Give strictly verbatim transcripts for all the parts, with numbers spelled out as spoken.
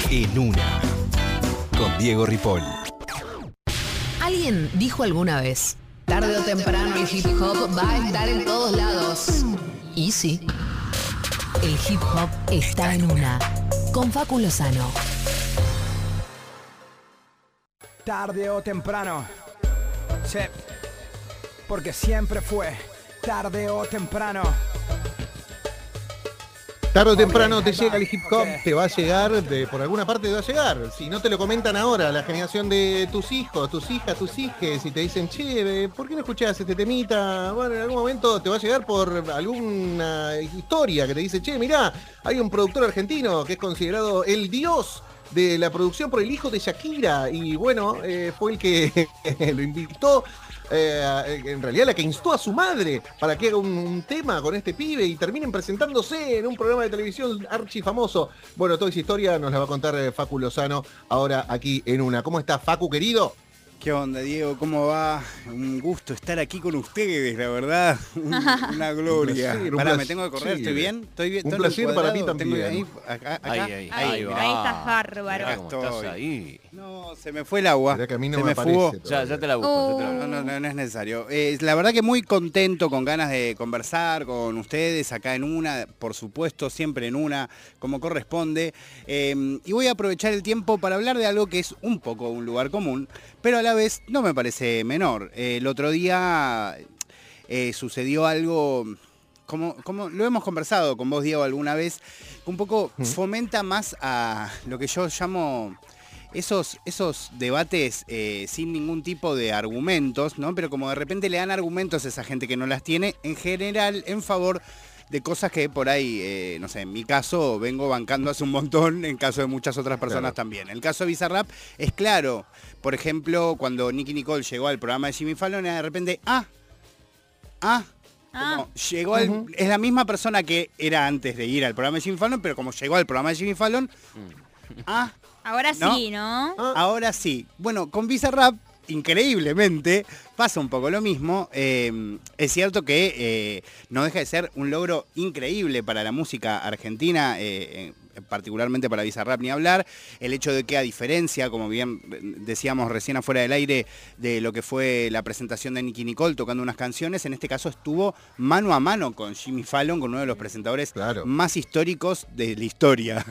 En Una, con Diego Ripoll. Alguien dijo alguna vez, tarde o temprano el hip hop va a estar en todos lados. Y sí, el hip hop está en Una, con Facu Lozano. Tarde o temprano, sí, porque siempre fue tarde o temprano. Tarde o temprano Okay, te llega el hip hop, okay. te va a llegar, de, por alguna parte te va a llegar. Si no te lo comentan ahora, la generación de tus hijos, tus hijas, tus hijes, y te dicen, che, ¿por qué no escuchás este temita? Bueno, en algún momento te va a llegar por alguna historia que te dice, che, mirá, hay un productor argentino que es considerado el dios de la producción por el hijo de Shakira, y bueno, eh, fue el que lo invitó. Eh, en realidad la que instó a su madre para que haga un, un tema con este pibe y terminen presentándose en un programa de televisión archifamoso. Bueno, toda esa historia nos la va a contar eh, Facu Lozano ahora aquí en Una. ¿Cómo estás, Facu, querido? ¿Qué onda, Diego? ¿Cómo va? Un gusto estar aquí con ustedes, la verdad. Un, una gloria. Un placer, un Pará, me placer. tengo que correr, ¿estoy bien? ¿Estoy bien? Un ¿Estoy placer para mí encuadrado? también. Tengo ahí, acá, acá. Ahí, ahí, Ahí, ahí va. ahí estás bárbaro. Mirá cómo Estoy. estás ahí. No, se me fue el agua. Mirá que a mí no se me me aparece fugó. todavía. Ya, ya te la busco, ya te la busco. No, no, no, no es necesario. Eh, la verdad que muy contento, con ganas de conversar con ustedes acá en Una, por supuesto, siempre en Una, como corresponde. Eh, y voy a aprovechar el tiempo para hablar de algo que es un poco un lugar común, pero a la vez no me parece menor. Eh, el otro día eh, sucedió algo, como, como lo hemos conversado con vos, Diego, alguna vez, que un poco fomenta más a lo que yo llamo... Esos, esos debates eh, sin ningún tipo de argumentos, ¿no? Pero como de repente le dan argumentos a esa gente que no las tiene, en general en favor de cosas que por ahí, eh, no sé, en mi caso vengo bancando hace un montón, en caso de muchas otras personas Claro. también. El caso de Bizarrap es claro. Por ejemplo, cuando Nicki Nicole llegó al programa de Jimmy Fallon, de repente, ah, ah, Ah. como llegó al, Ujú. es la misma persona que era antes de ir al programa de Jimmy Fallon, pero como llegó al programa de Jimmy Fallon, ah, Ahora ¿No? sí, ¿no? Ah. ahora sí. Bueno, con Bizarrap, increíblemente, pasa un poco lo mismo. Eh, es cierto que eh, no deja de ser un logro increíble para la música argentina, eh, particularmente para Bizarrap ni hablar. El hecho de que, a diferencia, como bien decíamos recién afuera del aire, de lo que fue la presentación de Nicki Nicole tocando unas canciones, en este caso estuvo mano a mano con Jimmy Fallon, con uno de los presentadores Claro. más históricos de la historia.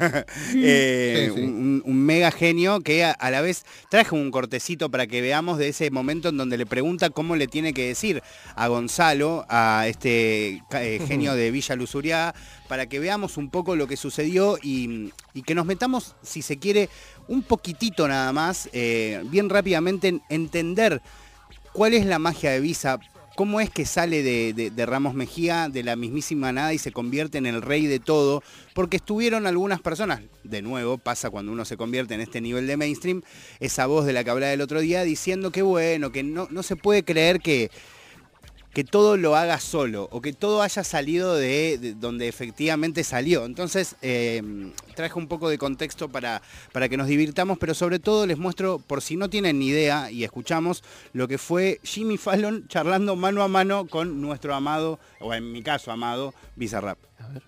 Eh, Sí, sí. Un, un mega genio que a, a la vez traje un cortecito para que veamos de ese momento en donde le pregunta cómo le tiene que decir a Gonzalo, a este eh, genio de Villa Lusuriaga, para que veamos un poco lo que sucedió y, y que nos metamos, si se quiere, un poquitito nada más, eh, bien rápidamente, en entender cuál es la magia de Visa. ¿Cómo es que sale de, de- de Ramos Mejía, de la mismísima nada, y se convierte en el rey de todo? Porque estuvieron algunas personas, de nuevo, pasa cuando uno se convierte en este nivel de mainstream, esa voz de la que hablaba el otro día, diciendo que bueno, que no, no se puede creer que, que todo lo haga solo, o que todo haya salido de, de donde efectivamente salió. Entonces, eh, traje un poco de contexto para, para que nos divirtamos, pero sobre todo les muestro, por si no tienen ni idea, y escuchamos lo que fue Jimmy Fallon charlando mano a mano con nuestro amado, o en mi caso amado, Bizarrap.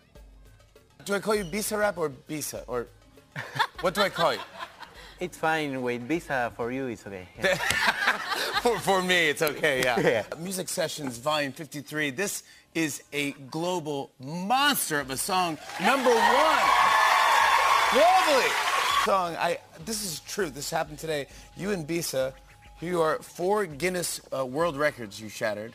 Do I call you Bizarrap or Bisa? Or what do I call you? It's fine. Wait, visa for you is okay. Yeah. for, for me, it's okay, yeah. Yeah. Music Sessions Volume fifty-three. This is a global monster of a song. Number one. Globally. Song, I, this is true. This happened today. You and Bisa, you are four Guinness uh, World Records you shattered.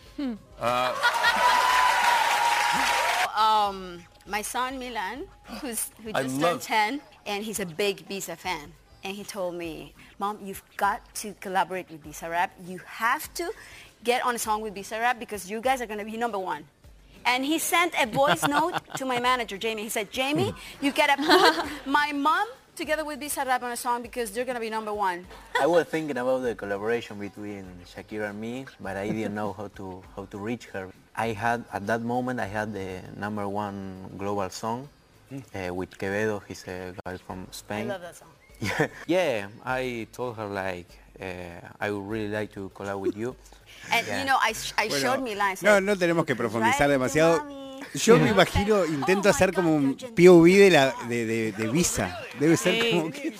Um, my son Milan, who's who I just love- turned ten, and he's a big Bisa fan. And he told me, Mom, you've got to collaborate with Bizarrap. You have to get on a song with Bizarrap because you guys are going to be number one. And he sent a voice note to my manager, Jamie. He said, Jamie, you got to put my mom together with Bizarrap on a song because they're going to be number one. I was thinking about the collaboration between Shakira and me, but I didn't know how to how to reach her. I had at that moment I had the number one global song uh, with Quevedo. He's a guy from I Spain. love that song. Yeah, yeah. I told her like uh, I would really like to collab with you. And Yeah. you know, I, sh- I Bueno, showed Milan. I no, said, no tenemos que profundizar "Right, demasiado. mami." yo me imagino, intento hacer como un P O V de, la, de, de, de Visa. Debe ser Sí. como que...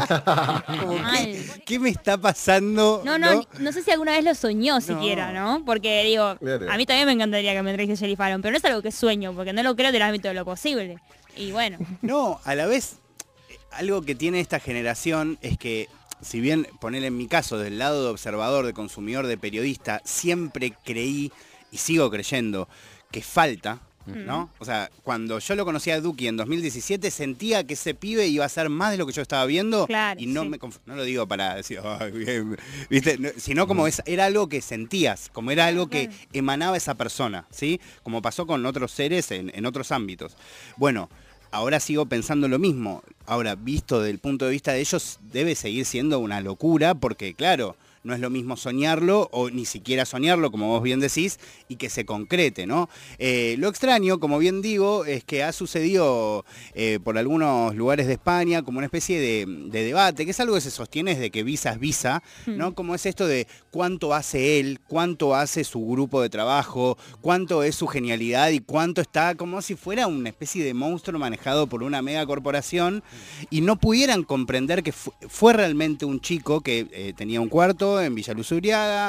como que, ¿qué me está pasando? No, no, no, no sé si alguna vez lo soñó siquiera, ¿no? Porque digo, Claro. a mí también me encantaría que me entreviste Jenny Fallon, pero no es algo que sueño, porque no lo creo del ámbito de lo posible. Y bueno, No, a la vez, eh, algo que tiene esta generación es que, si bien ponerle en mi caso, del lado de observador, de consumidor, de periodista, siempre creí y sigo creyendo que falta, ¿no? O sea, cuando yo lo conocí a Duki en dos mil diecisiete, sentía que ese pibe iba a ser más de lo que yo estaba viendo. Claro, y no sí. me conf- no lo digo para decir, "Ay, bien", ¿viste? No, sino como es, era algo que sentías, como era algo que emanaba esa persona, ¿sí? Como pasó con otros seres en, en otros ámbitos. Bueno, ahora sigo pensando lo mismo. Ahora, visto desde el punto de vista de ellos, debe seguir siendo una locura porque, claro, no es lo mismo soñarlo o ni siquiera soñarlo, como vos bien decís, y que se concrete, ¿no? Eh, lo extraño, como bien digo, es que ha sucedido eh, por algunos lugares de España como una especie de, de debate, que es algo que se sostiene desde que Visa es Visa, ¿no? Como es esto de cuánto hace él, cuánto hace su grupo de trabajo, cuánto es su genialidad y cuánto está como si fuera una especie de monstruo manejado por una mega corporación y no pudieran comprender que fu- fue realmente un chico que eh, tenía un cuarto en Villa Luz Uriaga,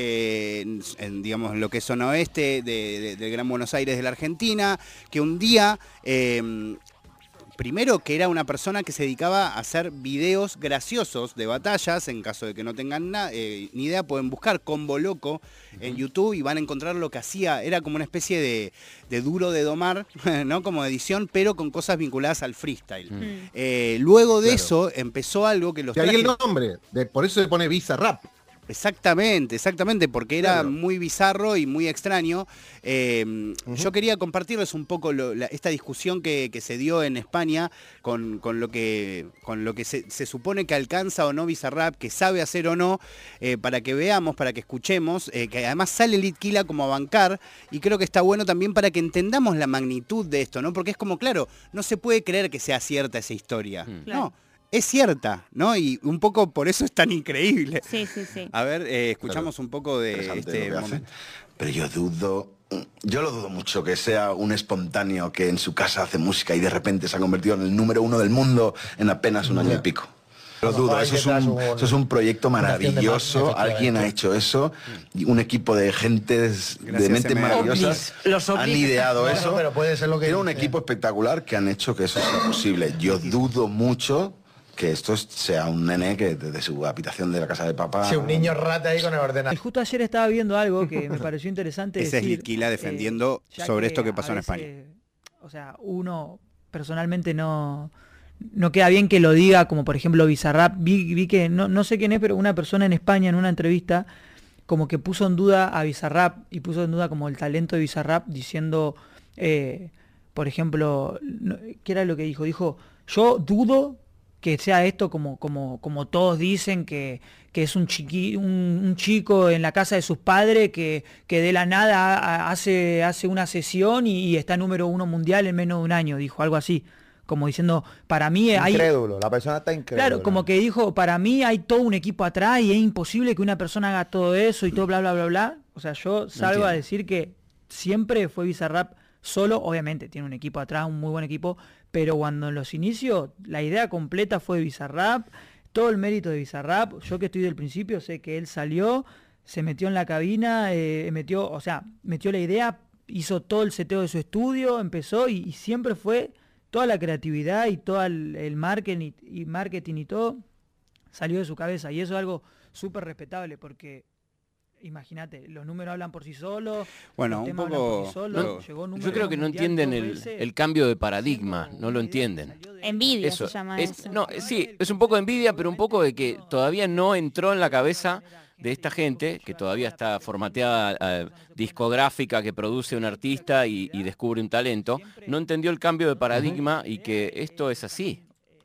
eh, en, en, digamos, lo que es zona oeste de, de- del Gran Buenos Aires de la Argentina, que un día... eh, Primero, que era una persona que se dedicaba a hacer videos graciosos de batallas. En caso de que no tengan na- eh, ni idea, pueden buscar Combo Loco en YouTube y van a encontrar lo que hacía. Era como una especie de, de duro de domar, ¿no? Como edición, pero con cosas vinculadas al freestyle. Eh, luego de Claro. eso empezó algo que los De ahí el traje- nombre, de, por eso se pone Visa Rap. Exactamente, exactamente, porque era Claro. muy bizarro y muy extraño. Eh, Yo quería compartirles un poco lo- la- esta discusión que, que se dio en España con, con lo que, con lo que se, se supone que alcanza o no Bizarrap, que sabe hacer o no, eh, para que veamos, para que escuchemos, eh, que además sale Litquila como a bancar, y creo que está bueno también para que entendamos la magnitud de esto, ¿no? Porque es como, claro, no se puede creer que sea cierta esa historia, ¿no? Es cierta, ¿no? Y un poco por eso es tan increíble. sí, sí, sí. A ver, eh, escuchamos un poco de Interesante este lo que hace. momento. Pero yo dudo, yo lo dudo mucho que sea un espontáneo que en su casa hace música y de repente se ha convertido en el número uno del mundo en apenas un año y pico. Lo dudo, eso es un, eso es un proyecto maravilloso, alguien ha hecho eso, y un equipo de gentes de Gracias, mentes M. maravillosas Los ovnis. han ideado Bueno, eso. pero puede ser lo que Tiene un dice. equipo espectacular que han hecho que eso sea posible. Yo dudo mucho que esto es- sea un nene que desde su habitación de la casa de papá... Sí, un niño rata ahí con el ordenador. Y justo ayer estaba viendo algo que me pareció interesante. Ese es decir, Litquila defendiendo ya sobre que esto que a pasó en España. veces, O sea, uno personalmente no, no queda bien que lo diga, como por ejemplo Bizarrap. Vi, vi que, no, no sé quién es, pero una persona en España en una entrevista como que puso en duda a Bizarrap y puso en duda como el talento de Bizarrap diciendo, eh, por ejemplo, no- ¿qué era lo que dijo? Dijo, yo dudo que sea esto como, como, como todos dicen, que, que es un, chiqui, un, un chico en la casa de sus padres que, que de la nada ha- hace, hace una sesión y, y está número uno mundial en menos de un año, dijo algo así. Como diciendo, para mí hay... Incrédulo, la persona está incrédula. Claro, como que dijo, para mí hay todo un equipo atrás y es imposible que una persona haga todo eso y todo bla, bla, bla, bla. O sea, yo salgo a entiendo. decir que siempre fue Bizarrap solo, obviamente tiene un equipo atrás, un muy buen equipo, pero cuando en los inicios la idea completa fue Bizarrap, todo el mérito de Bizarrap, yo que estoy del principio sé que él salió, se metió en la cabina, eh, metió, o sea, metió la idea, hizo todo el seteo de su estudio, empezó y, y siempre fue toda la creatividad y todo el, el marketing, y, y marketing y todo salió de su cabeza, y eso es algo súper respetable porque imagínate, los números hablan por sí solos. Bueno, los un temas hablan poco- por sí solos, no, llegó Yo número creo que no mundial entienden dos el, veces. el cambio de paradigma, no lo entienden. Envidia Eso, se llama es, eso. no, sí, es un poco de envidia, pero un poco de que todavía no entró en la cabeza de esta gente, que todavía está formateada eh, discográfica, que produce un artista y, y descubre un talento, no entendió el cambio de paradigma y que esto es así.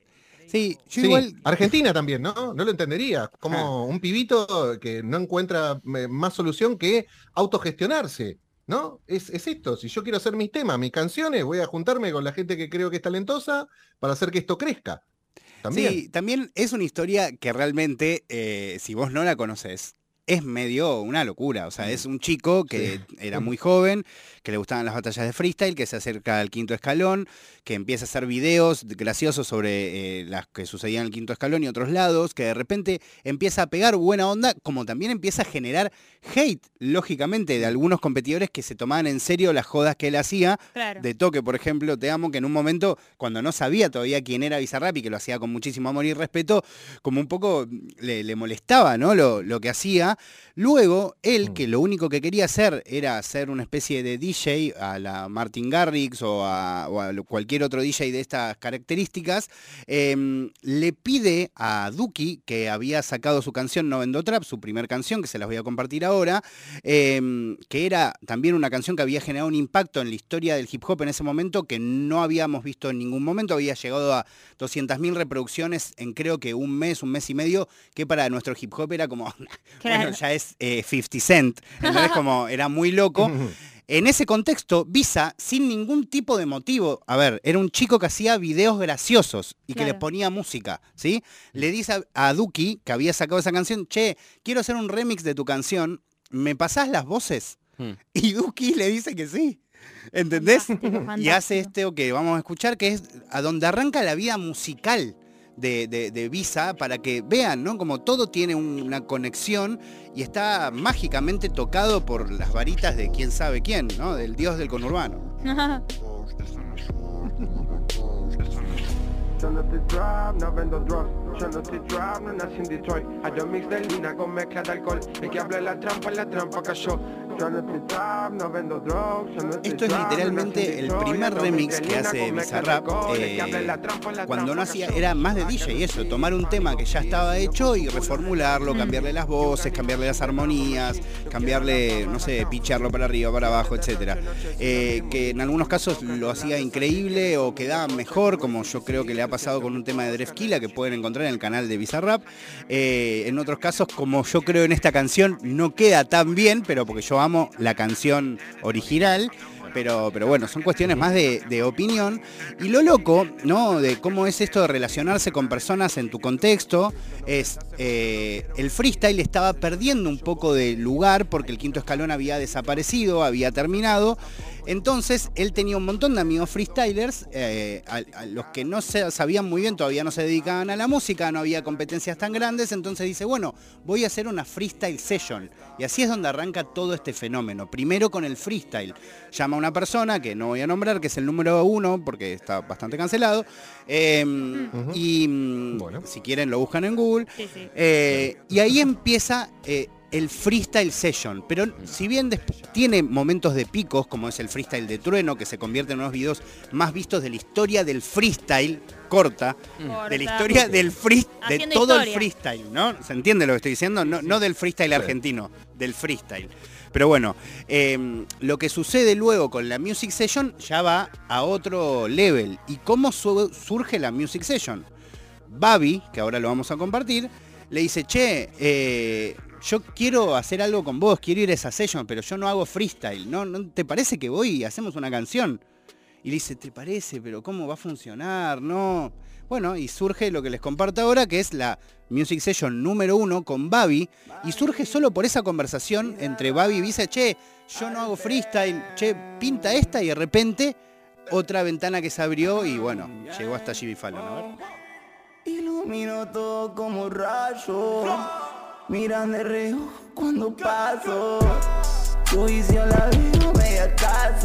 Sí, yo Sí, igual... Argentina también, ¿no? No lo entendería. Como un pibito que no encuentra eh, más solución que autogestionarse, ¿no? Es, es esto, si yo quiero hacer mis temas, mis canciones, voy a juntarme con la gente que creo que es talentosa para hacer que esto crezca. También. Sí, también es una historia que realmente, eh, si vos no la conocés, es medio una locura. O sea, es un chico que sí. era muy joven, que le gustaban las batallas de freestyle, que se acerca al quinto escalón, que empieza a hacer videos graciosos sobre eh, las que sucedían en el quinto escalón y otros lados, que de repente empieza a pegar buena onda, como también empieza a generar hate, lógicamente, de algunos competidores que se tomaban en serio las jodas que él hacía. Claro. De Toque, por ejemplo, Te Amo, que en un momento, cuando no sabía todavía quién era Bizarrap y que lo hacía con muchísimo amor y respeto, como un poco le, le molestaba, ¿no? Lo, lo que hacía. Luego, él, que lo único que quería hacer era hacer una especie de D J a la Martin Garrix o a, o a cualquier otro D J de estas características, eh, le pide a Duki, que había sacado su canción No Vendo Trap, su primer canción, que se las voy a compartir ahora, eh, que era también una canción que había generado un impacto en la historia del hip hop en ese momento que no habíamos visto en ningún momento, había llegado a doscientas mil reproducciones en creo que un mes, un mes y medio, que para nuestro hip hop era como, claro. bueno, ya es eh, cincuenta Cent, entonces como era muy loco. En ese contexto, Visa, sin ningún tipo de motivo, a ver, era un chico que hacía videos graciosos y claro. que le ponía música, ¿sí? Le dice a, a Duki, que había sacado esa canción, che, quiero hacer un remix de tu canción, ¿me pasás las voces? Hmm. Y Duki le dice que sí. ¿Entendés? Fantástico, fantástico. Y hace esto que vamos a escuchar, que es a donde arranca la vida musical de, de, de Visa, para que vean, ¿no? Como todo tiene una conexión y está mágicamente tocado por las varitas de quién sabe quién, ¿no? Del dios del conurbano. Yo no estoy trap, no vendo drugs. Yo no estoy trap, no nací en Detroit. Hay un mix de lina con mezcla de alcohol. El que habla de la trampa, la trampa cayó. Yo no estoy trap, no vendo drugs. Yo no estoy Esto es literalmente el primer remix que hace Bizarrap. Eh, cuando no hacía, era más de D J y eso, tomar un tema que ya estaba hecho y reformularlo, cambiarle las voces, cambiarle las armonías, cambiarle, no sé, picharlo para arriba, para abajo, etcétera. Eh, que en algunos casos lo hacía increíble o quedaba mejor, como yo creo que le ha pasado con un tema de Drefkila que pueden encontrar en el canal de Bizarrap. Eh, en otros casos, como yo creo en esta canción, no queda tan bien, pero porque yo amo la canción original. Pero, pero bueno, son cuestiones más de, de opinión. Y lo loco, ¿no? De cómo es esto de relacionarse con personas en tu contexto, es eh, el freestyle estaba perdiendo un poco de lugar porque el quinto escalón había desaparecido, había terminado. Entonces él tenía un montón de amigos freestylers, eh, a, a los que no se sabían muy bien, todavía no se dedicaban a la música, no había competencias tan grandes, entonces dice, bueno, voy a hacer una freestyle session. Y así es donde arranca todo este fenómeno. Primero con el freestyle. Llama a una persona, que no voy a nombrar, que es el número uno, porque está bastante cancelado, eh, uh-huh. y bueno. si quieren lo buscan en Google, sí, sí. Eh, y ahí empieza... Eh, el freestyle session, pero si bien tiene momentos de picos, como es el freestyle de Trueno, que se convierte en uno de los videos más vistos de la historia del freestyle, corta, corta. de la historia del free, de Haciendo todo historia. el freestyle, ¿no? ¿Se entiende lo que estoy diciendo? No, sí. no del freestyle sí. argentino, del freestyle. Pero bueno, eh, lo que sucede luego con la Music Session ya va a otro level. ¿Y cómo su surge la Music Session? Babi, que ahora lo vamos a compartir, le dice, che, eh, yo quiero hacer algo con vos, quiero ir a esa session, pero yo no hago freestyle, ¿no? ¿No te parece que voy y hacemos una canción? Y le dice, ¿te parece? Pero ¿cómo va a funcionar? No. Bueno, y surge lo que les comparto ahora, que es la Music Session número uno con Babi, y surge solo por esa conversación entre Babi y Visa, che, yo no hago freestyle, che, pinta esta, y de repente otra ventana que se abrió y bueno, llegó hasta Jimmy Fallon, a ver. Ilumino todo como rayo. Miran de reojo cuando paso. Tu visión la veo media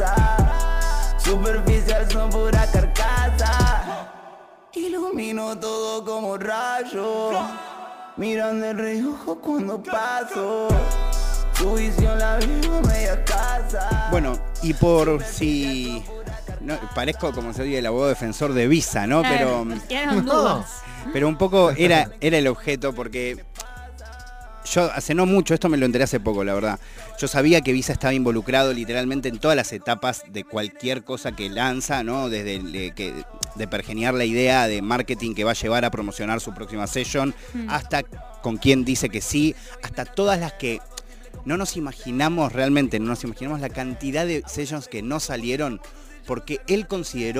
casa. Superficial son pura carcasa. Ilumino todo como rayo. Miran de reojo cuando paso. Tu visión la veo media casa. Bueno, y por si... No, parezco como se oye el abogado defensor de Visa, ¿no? Pero, no. pero un poco era, era el objeto, porque yo hace no mucho, esto me lo enteré hace poco, la verdad. Yo sabía que Visa estaba involucrado literalmente en todas las etapas de cualquier cosa que lanza, ¿no? Desde de, que, de pergeniar la idea de marketing que va a llevar a promocionar su próxima session, mm. hasta con quién dice que sí, hasta todas las que no nos imaginamos realmente, no nos imaginamos la cantidad de sessions que no salieron, porque él consideró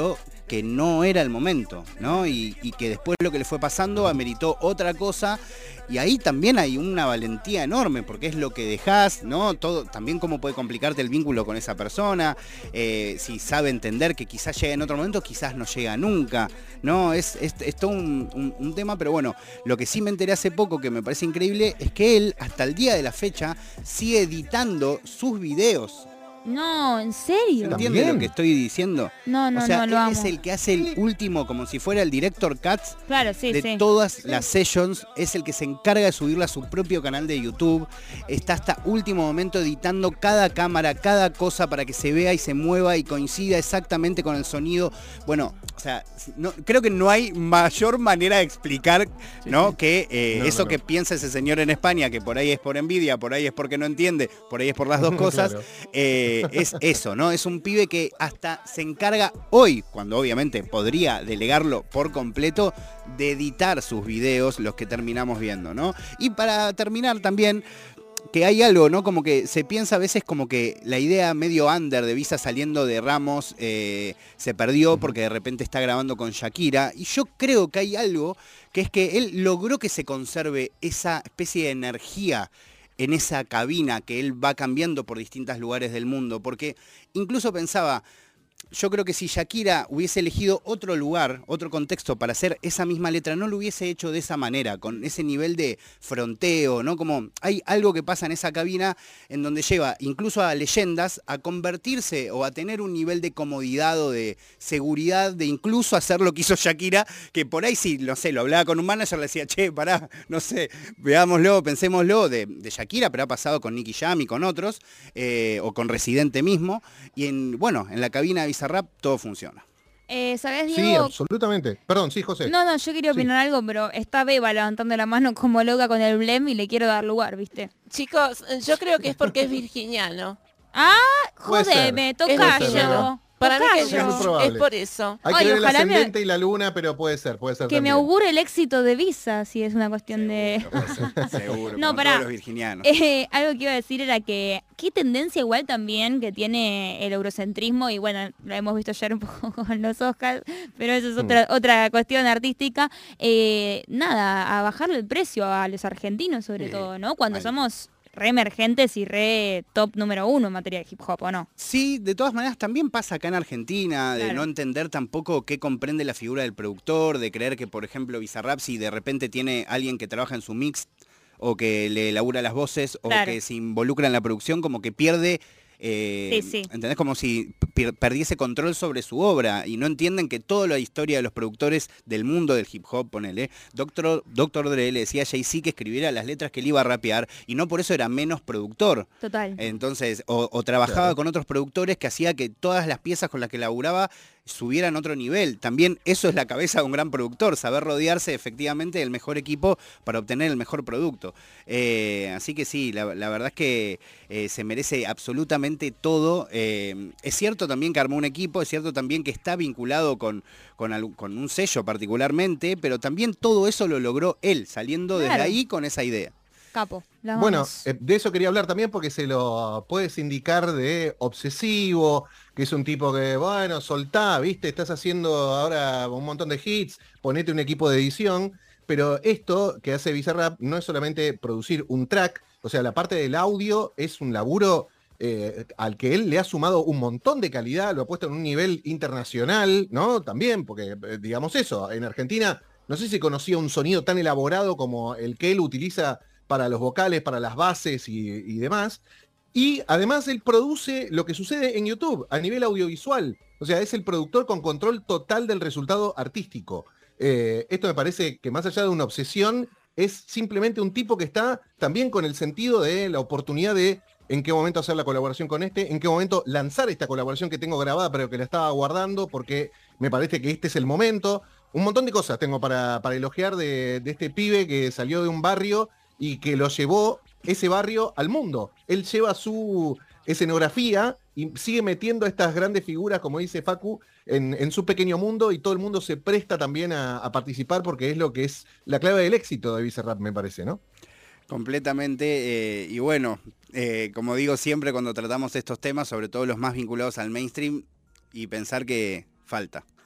que no era el momento, ¿no? Y, y que después lo que le fue pasando ameritó otra cosa. Y ahí también hay una valentía enorme, porque es lo que dejás, ¿no? Todo, también cómo puede complicarte el vínculo con esa persona, eh, si sabe entender que quizás llega en otro momento, quizás no llega nunca, ¿no? Es, es, es todo un, un, un tema, pero bueno, lo que sí me enteré hace poco, que me parece increíble, es que él, hasta el día de la fecha, sigue editando sus videos. No, ¿en serio? ¿Entiendes lo que estoy diciendo? No, no, o sea, no, él lo amo. es el que hace el último, como si fuera el director cuts Claro, sí, de sí. todas las sessions. Es el que se encarga de subirla a su propio canal de YouTube. Está hasta último momento editando cada cámara, cada cosa para que se vea y se mueva y coincida exactamente con el sonido. Bueno, o sea, no, creo que no hay mayor manera de explicar, ¿no? Que eh, No, eso no, que no. piensa ese señor en España, que por ahí es por envidia, por ahí es porque no entiende, por ahí es por las dos cosas, Claro. eh, es eso, ¿no? Es un pibe que hasta se encarga hoy, cuando obviamente podría delegarlo por completo, de editar sus videos, los que terminamos viendo, ¿no? Y para terminar también, que hay algo, ¿no? Como que se piensa a veces como que la idea medio under de Visa saliendo de Ramos eh, se perdió porque de repente está grabando con Shakira. Y yo creo que hay algo que es que él logró que se conserve esa especie de energía en esa cabina que él va cambiando por distintos lugares del mundo. Porque incluso pensaba, yo creo que si Shakira hubiese elegido otro lugar, otro contexto para hacer esa misma letra, no lo hubiese hecho de esa manera, con ese nivel de fronteo, ¿no? Como hay algo que pasa en esa cabina en donde lleva incluso a leyendas a convertirse o a tener un nivel de comodidad o de seguridad, de incluso hacer lo que hizo Shakira, que por ahí sí, no sé, lo hablaba con un manager, le decía, che, pará, no sé, veámoslo, pensémoslo, de, de Shakira, pero ha pasado con Nicky Jam y con otros, eh, o con Residente mismo, y en, bueno, en la cabina de Bizarrap todo funciona. Eh, ¿Sabés, Sí, Diego? absolutamente. Perdón, sí, José. No, no, yo quería opinar algo, pero está Beba levantando la mano como loca con el blem y le quiero dar lugar, ¿viste? Chicos, yo creo que es porque es virginiano. Ah, Puede ser. jodeme, Es toca virginiano. yo. Para mí que Es muy probable. es por eso. Hay que Ay, ver el ojalá me- ascendente y la luna, pero puede ser, puede ser Que me también. augure el éxito de Visa, si es una cuestión de... Seguro, No, como pará. todos los virginianos. Eh, algo que iba a decir era que qué tendencia igual también que tiene el eurocentrismo, y bueno, lo hemos visto ayer un poco con los Oscars, pero eso es otra, otra cuestión artística. Eh, nada, a bajarle el precio a los argentinos sobre Sí, todo, ¿no? Cuando mal. somos re emergentes y re top número uno en materia de hip hop, ¿o no? Sí, de todas maneras también pasa acá en Argentina, de Claro. no entender tampoco qué comprende la figura del productor, de creer que, por ejemplo, Bizarrap, si de repente tiene alguien que trabaja en su mix o que le elabora las voces o Claro. que se involucra en la producción, como que pierde... eh, Sí, sí. ¿Entendés? Como si pier- perdiese control sobre su obra y no entienden que toda la historia de los productores del mundo del hip hop, ponele, Doctor, Doctor Dre le decía a Jay-Z que escribiera las letras que él iba a rapear y no por eso era menos productor. Total. Entonces, o, o trabajaba Claro. con otros productores que hacía que todas las piezas con las que laburaba subieran a otro nivel. También eso es la cabeza de un gran productor, saber rodearse efectivamente del mejor equipo para obtener el mejor producto. Eh, así que sí, la, la verdad es que eh, se merece absolutamente todo. Eh, es cierto también que armó un equipo, es cierto también que está vinculado con, con, algún- con un sello particularmente, pero también todo eso lo logró él, saliendo desde Claro. ahí con esa idea. Capo. la Bueno, vamos. eh, de eso quería hablar también porque se lo puedes indicar de obsesivo, que es un tipo que, bueno, soltá, viste, estás haciendo ahora un montón de hits, ponete un equipo de edición, pero esto que hace Bizarrap no es solamente producir un track, o sea, la parte del audio es un laburo eh, al que él le ha sumado un montón de calidad, lo ha puesto en un nivel internacional, ¿no? También, porque eh, digamos eso, en Argentina no sé si conocía un sonido tan elaborado como el que él utiliza para los vocales, para las bases y, y demás. Y además él produce lo que sucede en YouTube a nivel audiovisual. O sea, es el productor con control total del resultado artístico. Eh, esto me parece que más allá de una obsesión, es simplemente un tipo que está también con el sentido de la oportunidad de en qué momento hacer la colaboración con este, en qué momento lanzar esta colaboración que tengo grabada, pero que la estaba guardando porque me parece que este es el momento. Un montón de cosas tengo para, para elogiar de, de este pibe que salió de un barrio y que lo llevó ese barrio al mundo. Él lleva su escenografía y sigue metiendo a estas grandes figuras, como dice Facu, en, en su pequeño mundo, y todo el mundo se presta también a, a participar porque es lo que es la clave del éxito de Bizarrap, me parece, ¿no? Completamente, eh, y bueno, eh, como digo siempre cuando tratamos estos temas, sobre todo los más vinculados al mainstream, y pensar que falta.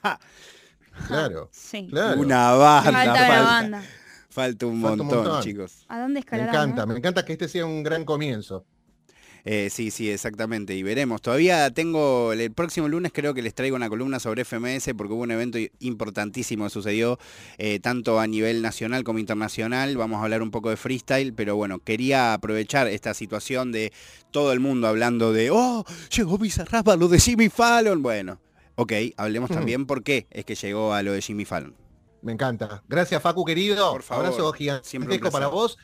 Claro, Sí. claro. Una banda. Falta Falta, una banda. falta un Falta un montón, montón. chicos. ¿A dónde Me escalarán? encanta, no? me encanta que este sea un gran comienzo. Eh, sí, sí, exactamente. Y veremos. Todavía tengo, el próximo lunes creo que les traigo una columna sobre F M S porque hubo un evento importantísimo que sucedió, eh, tanto a nivel nacional como internacional. Vamos a hablar un poco de freestyle, pero bueno, quería aprovechar esta situación de todo el mundo hablando de, oh, llegó Bizarrap a lo de Jimmy Fallon. Bueno, ok, hablemos Mm. también por qué es que llegó a lo de Jimmy Fallon. Me encanta. Gracias, Facu, querido. Por favor, Abrazo siempre un gigantesco para placer. vos.